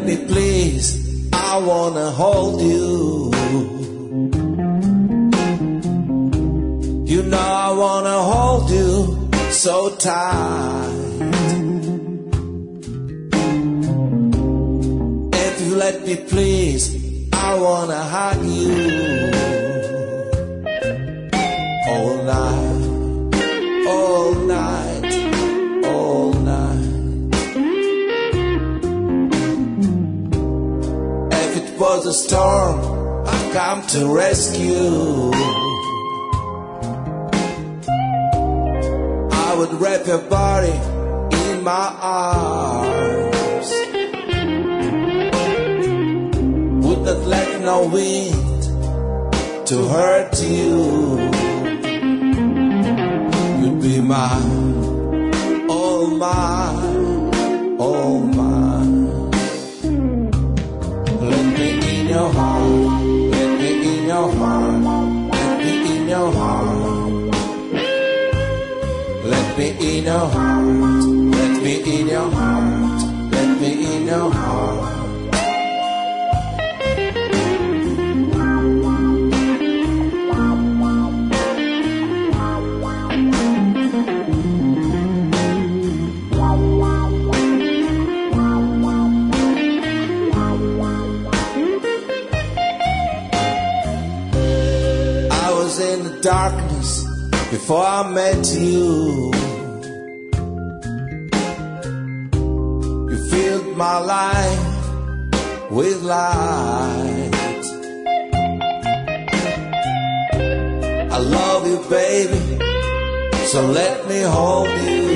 me please, I wanna hold you. You know I wanna hold you so tight. If you let me please, I wanna hug you all night, all night, all night. If it was a storm, I'd come to rescue. I would wrap your body in my arms. Would not let no wind to hurt you. You'd be mine, all mine, all mine. Let me in your heart, let me in your heart, let me in your heart. Let me in your heart, let me in your heart, let me in your heart. I was in the darkness before I met you. You filled my life with light. I love you, baby, so let me hold you.